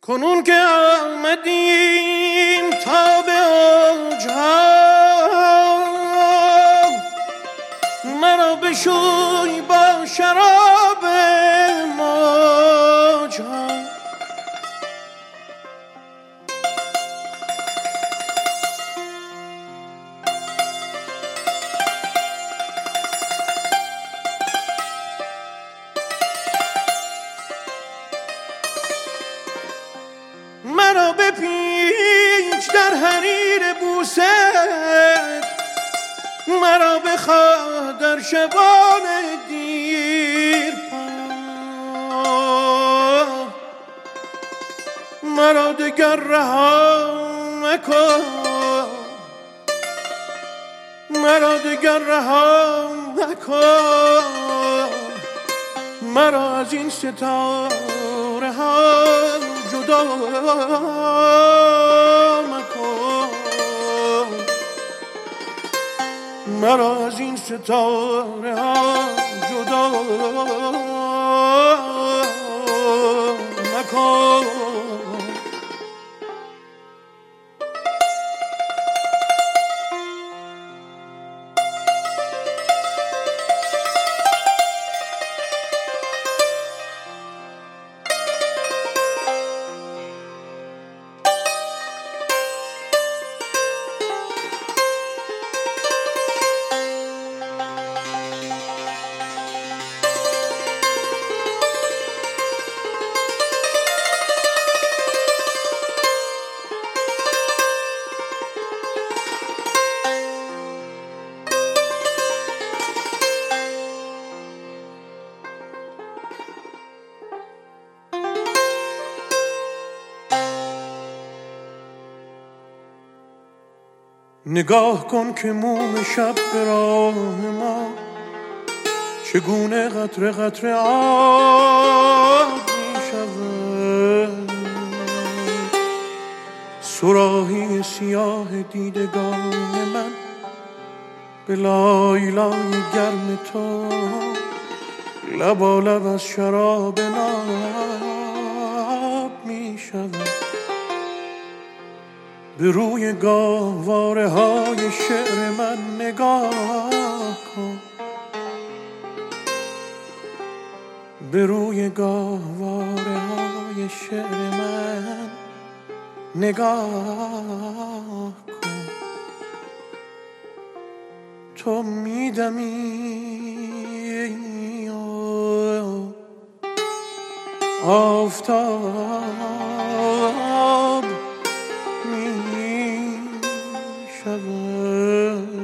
کنون که آمدیم تا به اوجها، مرا بشوی با شراب موجها. مرا بپیچ در حریر بوست، مرا بخواه در شبان دیر پا، مرا دگر رها مکن، مرا دگر رها مکن، مرا از این ستاره ها جدا مکن، مرا از این ستاره ها جدا مکن. نگاه کن که موم شب به راه ما چگونه قطره قطره آب می شود. صراحی سیاه دیدگان من به لای لای گرم تو لبالب از شراب ناب می شود. به روی گاهواره های شعر من نگاه کن، به روی گاهواره های شعر من نگاه کن. تو میدمی آفتاب می شود.